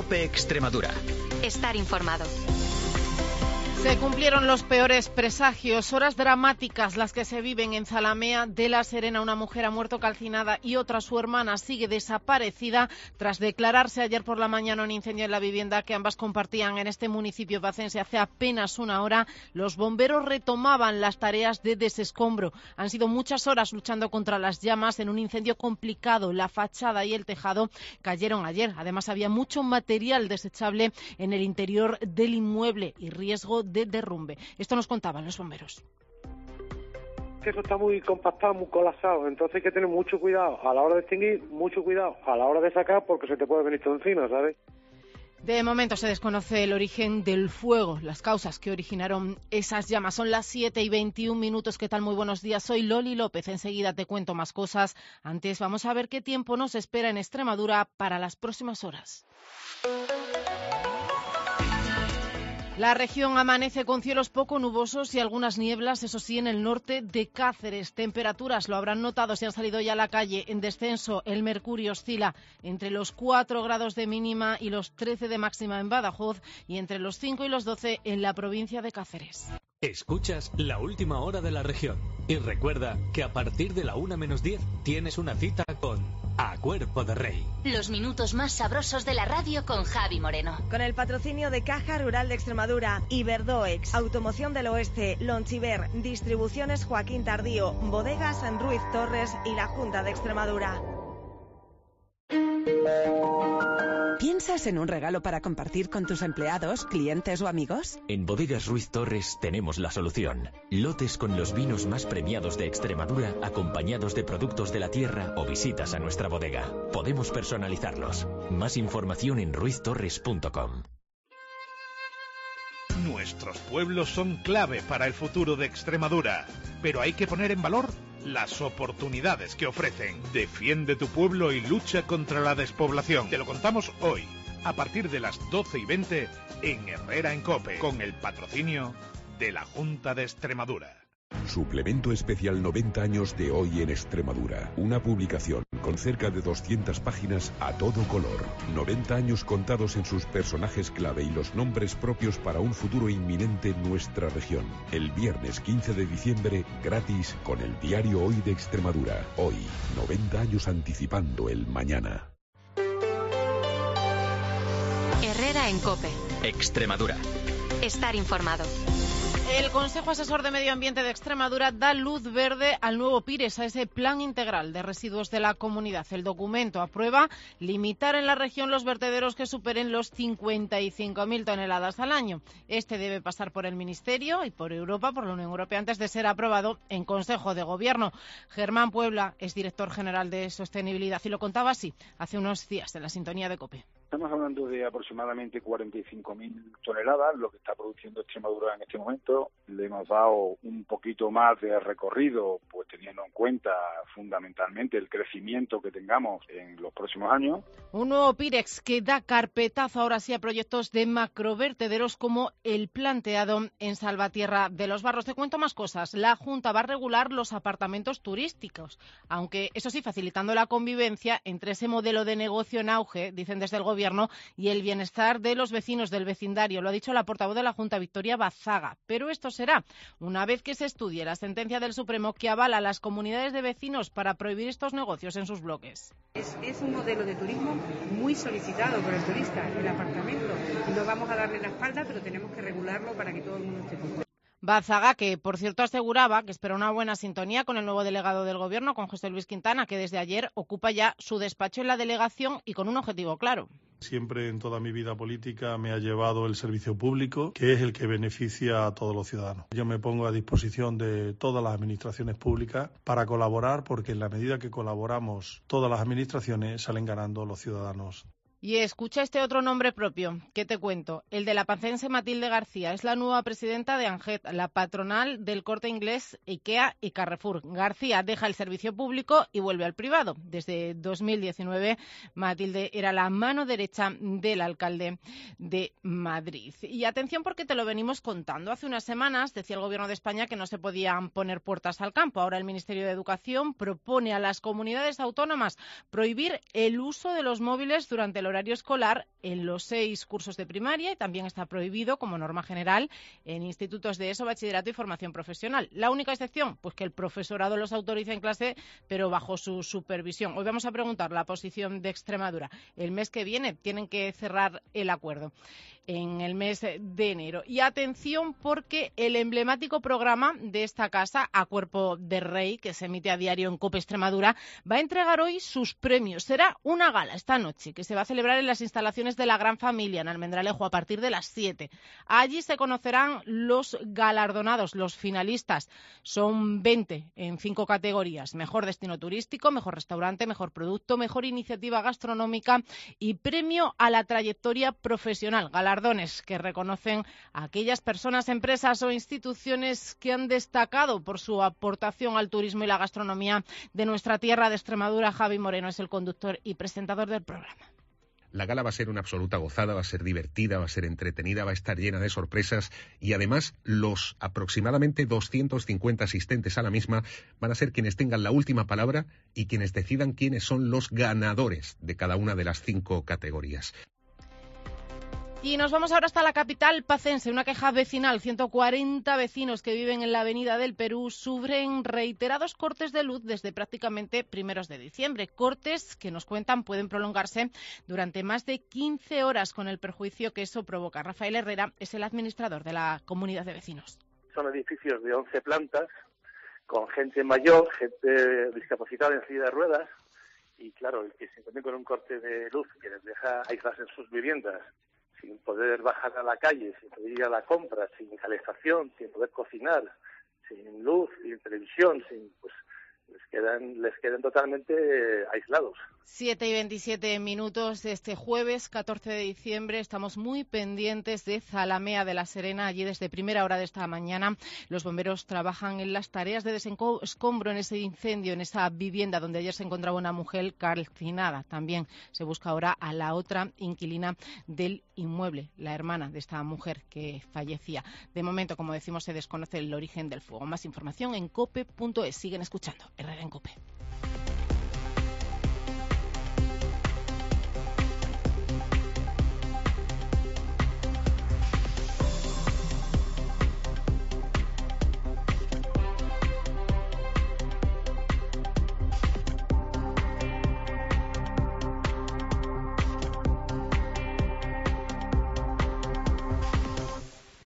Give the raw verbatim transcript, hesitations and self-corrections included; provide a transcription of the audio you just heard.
COPE Extremadura. Estar informado. Se cumplieron los peores presagios, horas dramáticas las que se viven en Zalamea de la Serena. Una mujer ha muerto calcinada y otra, su hermana, sigue desaparecida tras declararse ayer por la mañana un incendio en la vivienda que ambas compartían en este municipio bacense. Hace apenas una hora los bomberos retomaban las tareas de desescombro. Han sido muchas horas luchando contra las llamas en un incendio complicado. La fachada y el tejado cayeron ayer. Además había mucho material desechable en el interior del inmueble y riesgo de de derrumbe. Esto nos contaban los bomberos. Que eso está muy compactado, muy colapsado, entonces hay que tener mucho cuidado a la hora de extinguir, mucho cuidado a la hora de sacar, porque se te puede venir todo encima, ¿sabes? De momento se desconoce el origen del fuego, las causas que originaron esas llamas. Son las siete y veintiún minutos. ¿Qué tal? Muy buenos días. Soy Loli López. Enseguida te cuento más cosas. Antes vamos a ver qué tiempo nos espera en Extremadura para las próximas horas. La región amanece con cielos poco nubosos y algunas nieblas, eso sí, en el norte de Cáceres. Temperaturas, lo habrán notado si han salido ya a la calle, en descenso. El mercurio oscila entre los cuatro grados de mínima y los trece de máxima en Badajoz y entre los cinco y los doce en la provincia de Cáceres. Escuchas La Última Hora de la Región. Y recuerda que a partir de la una menos diez tienes una cita con A Cuerpo de Rey. Los minutos más sabrosos de la radio con Javi Moreno. Con el patrocinio de Caja Rural de Extremadura, Iberdoex, Automoción del Oeste, Lonchiver, Distribuciones Joaquín Tardío, Bodegas San Ruiz Torres y la Junta de Extremadura. ¿Piensas en un regalo para compartir con tus empleados, clientes o amigos? En Bodegas Ruiz Torres tenemos la solución. Lotes con los vinos más premiados de Extremadura, acompañados de productos de la tierra o visitas a nuestra bodega. Podemos personalizarlos. Más información en ruiz torres punto com. Nuestros pueblos son clave para el futuro de Extremadura, pero hay que poner en valor las oportunidades que ofrecen. Defiende tu pueblo y lucha contra la despoblación. Te lo contamos hoy, a partir de las doce y veinte, en Herrera en COPE, con el patrocinio de la Junta de Extremadura. Suplemento especial noventa años de Hoy en Extremadura. Una publicación con cerca de doscientas páginas a todo color. noventa años contados en sus personajes clave y los nombres propios para un futuro inminente en nuestra región. El viernes quince de diciembre, gratis, con el diario Hoy de Extremadura. Hoy, noventa años anticipando el mañana. Herrera en COPE. Extremadura. Estar informado. El Consejo Asesor de Medio Ambiente de Extremadura da luz verde al nuevo PIRES, a ese Plan Integral de Residuos de la Comunidad. El documento aprueba limitar en la región los vertederos que superen los cincuenta y cinco mil toneladas al año. Este debe pasar por el Ministerio y por Europa, por la Unión Europea, antes de ser aprobado en Consejo de Gobierno. Germán Puebla es director general de Sostenibilidad y lo contaba así hace unos días en la sintonía de COPE. Estamos hablando de aproximadamente cuarenta y cinco mil toneladas, lo que está produciendo Extremadura en este momento. Le hemos dado un poquito más de recorrido, pues teniendo en cuenta fundamentalmente el crecimiento que tengamos en los próximos años. Un nuevo PIREX que da carpetazo ahora sí a proyectos de macrovertederos como el planteado en Salvatierra de los Barros. Te cuento más cosas. La Junta va a regular los apartamentos turísticos, aunque eso sí, facilitando la convivencia entre ese modelo de negocio en auge, dicen desde el Gobierno, y el bienestar de los vecinos del vecindario. Lo ha dicho la portavoz de la Junta, Victoria Bazaga. Pero esto será una vez que se estudie la sentencia del Supremo que avala a las comunidades de vecinos para prohibir estos negocios en sus bloques. Es, es un modelo de turismo muy solicitado por el turista, el apartamento. No vamos a darle la espalda, pero tenemos que regularlo para que todo el mundo esté conforme. Bazaga, que por cierto aseguraba que espera una buena sintonía con el nuevo delegado del Gobierno, con José Luis Quintana, que desde ayer ocupa ya su despacho en la delegación y con un objetivo claro. Siempre en toda mi vida política me ha llevado el servicio público, que es el que beneficia a todos los ciudadanos. Yo me pongo a disposición de todas las administraciones públicas para colaborar, porque en la medida que colaboramos todas las administraciones salen ganando los ciudadanos. Y escucha este otro nombre propio, que te cuento, el de la pacense Matilde García. Es la nueva presidenta de ANGET, la patronal del Corte Inglés, IKEA y Carrefour. García deja el servicio público y vuelve al privado. Desde dos mil diecinueve, Matilde era la mano derecha del alcalde de Madrid. Y atención, porque te lo venimos contando. Hace unas semanas decía el Gobierno de España que no se podían poner puertas al campo. Ahora el Ministerio de Educación propone a las comunidades autónomas prohibir el uso de los móviles durante el horario horario escolar en los seis cursos de primaria y también está prohibido, como norma general, en institutos de ESO, bachillerato y formación profesional. La única excepción, pues que el profesorado los autorice en clase, pero bajo su supervisión. Hoy vamos a preguntar la posición de Extremadura. El mes que viene tienen que cerrar el acuerdo, en el mes de enero. Y atención, porque el emblemático programa de esta casa, A Cuerpo de Rey, que se emite a diario en COPE Extremadura, va a entregar hoy sus premios. Será una gala esta noche, que se va a celebrar en las instalaciones de la Gran Familia, en Almendralejo, a partir de las siete. Allí se conocerán los galardonados, los finalistas. Son veinte en cinco categorías: mejor destino turístico, mejor restaurante, mejor producto, mejor iniciativa gastronómica y premio a la trayectoria profesional. Galardones que reconocen a aquellas personas, empresas o instituciones que han destacado por su aportación al turismo y la gastronomía de nuestra tierra de Extremadura. Javi Moreno es el conductor y presentador del programa. La gala va a ser una absoluta gozada, va a ser divertida, va a ser entretenida, va a estar llena de sorpresas y además los aproximadamente doscientos cincuenta asistentes a la misma van a ser quienes tengan la última palabra y quienes decidan quiénes son los ganadores de cada una de las cinco categorías. Y nos vamos ahora hasta la capital pacense. Una queja vecinal. ciento cuarenta vecinos que viven en la Avenida del Perú sufren reiterados cortes de luz desde prácticamente primeros de diciembre. Cortes que nos cuentan pueden prolongarse durante más de quince horas, con el perjuicio que eso provoca. Rafael Herrera es el administrador de la comunidad de vecinos. Son edificios de once plantas, con gente mayor, gente discapacitada en silla de ruedas, y claro, el que se encuentre con un corte de luz que les deja aislarse en sus viviendas, sin poder bajar a la calle, sin poder ir a la compra, sin calefacción, sin poder cocinar, sin luz, sin televisión, sin pues les quedan les quedan totalmente aislados. siete y veintisiete minutos de este jueves catorce de diciembre. Estamos muy pendientes de Zalamea de la Serena. Allí desde primera hora de esta mañana los bomberos trabajan en las tareas de desescombro en ese incendio, en esa vivienda donde ayer se encontraba una mujer calcinada. También se busca ahora a la otra inquilina del inmueble, la hermana de esta mujer que fallecía. De momento, como decimos, se desconoce el origen del fuego. Más información en cope punto es. Siguen escuchando Herrera en COPE.